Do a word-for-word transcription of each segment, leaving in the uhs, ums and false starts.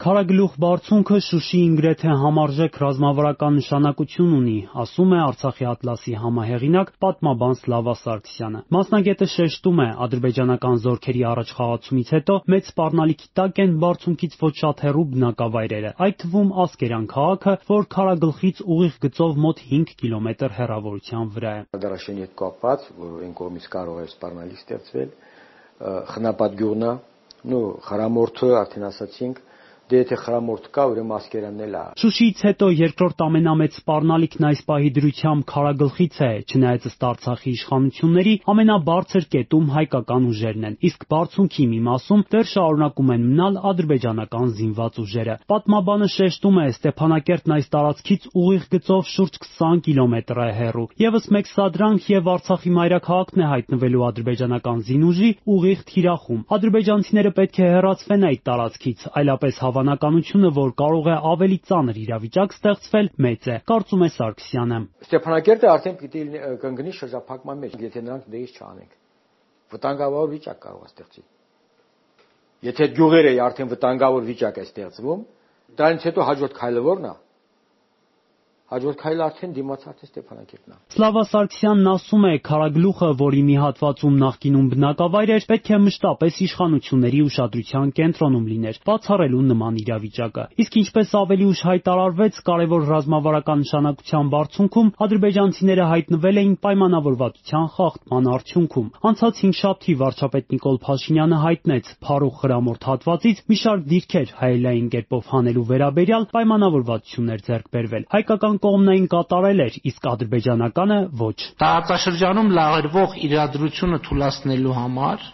Քարագլուխ բարձունքը Շուշիին գրեթե համարժեք ռազմավարական նշանակություն ունի, ասում է Արցախի ատլասի համահեղինակ պատմաբան Սլավա Սարգսյանը։ Մասնագետը շեշտում է, ադրբեջանական զորքերի առաջխաղացումից հետո մեծ սպառնալիքի տակ են բարձունքից ոչ շատ հեռու բնակավայրերը, այդ թվում Ասկերան քաղաքը, որ Քարագլխից ուղիղ գծով մոտ հինգ կիլոմետր հեռավորության վրա է։ Դարաշենի հետ կապված, որ այն կողմից կարող է սպառնալիք ստեղծվել, խնապատ գյուղն է, նու խրամորթը արդեն ասացինք, դե եթե խրամորթ կա, ուրեմն Ասկերանն էլ է։ Շուշիից հետո երկրորդ ամենամեծ սպառնալիքն այս պահի դրությամբ Քարագլխից է, չնայած ըստ Արցախի իշխանությունների ամենաբարձր կետում հայկական ուժերն են, իսկ բարձունքի մի մասում դեռ շարունակում են մնալ ադրբեջանական զինված ուժերը։ Պատմաբանը շեշտում է, Ստեփանակերտն այս տարածքից ուղիղ գծով շուրջ քսան կիլոմետր է հեռու։ Եվս մեկ սադրանք եւ Արցախի մայրաքաղաքն է հայտնվելու ադրբեջանական զինուժի ուղիղ թիրախում։ Ադրբեջանցիները պետք է հեռացվեն այդ տարածքից, այլապես հավանականությունը, որ կարող է ավելի ծանր իրավիճակ ստեղծվել, մեծ է, կարծում է Սարգսյանը։ Ստեփանակերտը արդեն պիտի կընկնի շրջափակման մեջ, եթե նրանք դեից չանենք։ Վտանգավոր վիճակ կարող է ստեղծի։ Եթե գյուղերը արդեն վտանգավոր վիճակ է ստեղծվում, դրանից հետո հաջորդ քայլը ո՞րն է։ Հաջորդ քայլը արդեն դիմացած է Ստեփանակերտն է։ Սլավա Սարգսյանն ասում է, Քարագլուխը, որի մի հատվածում նախկինում բնակավայր էր, պետք է մշտապես իշխանությունների ուշադրության կենտրոնում լիներ, բացառելու նման իրավիճակը։ Իսկ ինչպես ավելի ուշ հայտարարվեց, կարևոր ռազմավարական նշանակության բարձունքում ադրբեջանցիները հայտնվել էին պայմանավորվածության խախտման արդյունքում։ Անցած հինգշաբթի վարչապետ Նիկոլ Փաշինյանը հայտնեց, Փարուխ խրամորթ հատվածից մի շարք դիրքեր հայելային կերպով հանելու վերաբերյալ պայմանավորվածություններ ձեռք բերվել։ Հայկական կողմն այն կատարել էր, իսկ ադրբեջանականը ոչ։ Տարածաշրջանում լավերվող իրադրությունը թույլատնելու համար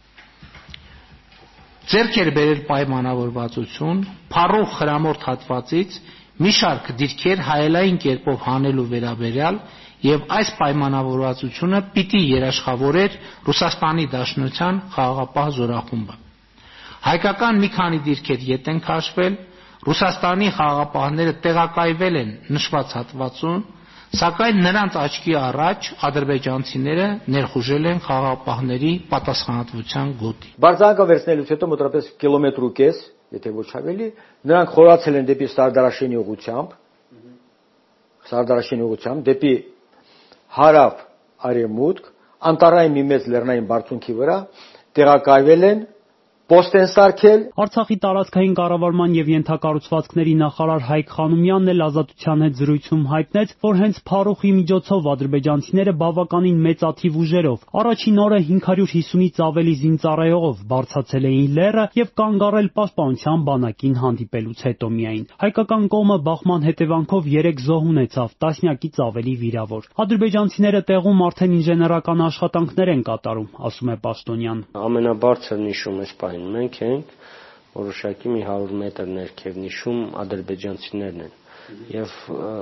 ձեռք էր բերել պայմանավորվածություն Փարուխ խրամորթ հատվածից մի շարք դիրքեր հայելային կերպով հանելու վերաբերյալ եւ այս պայմանավորվածությունը պիտի երաշխավորեր Ռուսաստանի Դաշնության խաղաղապահ զորախումբը։ Հայկական մի քանի դիրքեր ետ են քաշվել, Ռուսաստանի խաղաղապահները տեղակայվել են նշված հատվածում, սակայն նրանց աչքի առաջ ադրբեջանցիները ներխուժել են խաղաղապահների պատասխանատվության գոտի։ Բարձրանքը վերցնելուց հետո մոտավորապես կիլոմետր ու կես, եթե ոչ ավելի, նրանք խորացել են դեպի Սարդարաշենի ուղությամբ, Սարդարաշենի ուղությամբ, դեպի հարավ արևմուտք, անտառային մի մեծ լեռնային բարձունքի վրա տեղակայվել են, պոստ են սարքել։ Արցախի տարածքային կառավարման եւ ենթակառուցվածքների նախարար Հայկ Խանոմյանն էլ Ազատության հետ զրույցում հայտնեց, որ հենց Փարուխի միջոցով ադրբեջանցիները բավականին մեծաթիվ ուժերով առաջին օրը հինգ հարյուր հիսունից ավելի զինծառայողով բարձրացել էին լեռը եւ կանգ առել պաշտպանության բանակին հանդիպելուց հետո միայն։ Հայկական կողմը բախման հետևանքով երեք զոհ ունեցավ, տասնյակից ավելի վիրավոր։ Ադրբեջանցիները տեղում արդեն ինժեներական աշխատանքներ են կատարում, ասում է պաշտոնյան։ Ամենաբարձր նիշում էս պահին մենք ենք, որոշակի մի հարյուր մետր ներքև նիշում ադրբեջանցիներն են եւ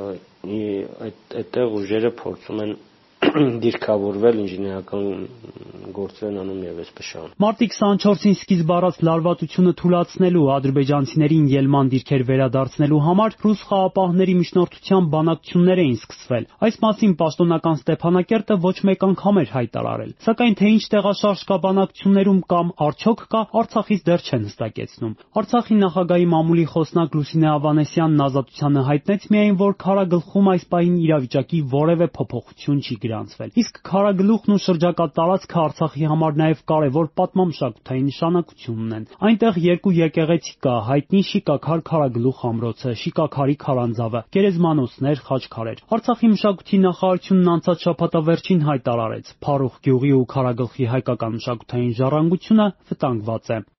այդտեղ ուժերը փորձում են դիրքավորվել ինժեներական գործեր անում եւ այսպես շարունակ։ Մարտի քսանչորսին սկիզբ առած լարվածությունը թույլատնելու ադրբեջանցիներին ելման դիրքեր վերադարձնելու համար ռուս խաղապահների միջնորդությամբ բանակցություններ էին սկսվել։ Այս մասին պաշտոնական Ստեփանակերտը ոչ մեկ անգամ էր հայտարարել։ Սակայն թե ինչ տեղաշարժ կա բանակցություններում կամ արդյոք կա, Արցախից դեռ չեն հստակեցնում։ Արցախի նախագահի մամուլի խոսնակ Լուսինե Ավանեսյանն Ազատությանը հայտնեց միայն, որ Քարագլխում այս պահին իրավիճակի որևէ փոփոխություն չի գրանցվել։ Իսկ Քարագլուխն ու շրջակա տարածքը Արցախի համար նաև կարևոր պատմամշակութային նշանակություն ունեն։ Այնտեղ երկու եկեղեցի կա՝ հայտնի Շիկաքար Քարագլուխ ամրոցը, Շիկաքարի քարանձավը, գերեզմանոցներ, խաչքարեր։ Արցախի մշակույթի նախարարությունն անցած շաբաթավերջին հայտարարեց՝ Փարուխ գյուղի ու Քարագլխի հայկական մշակութային ժառանգությունը վտանգված է։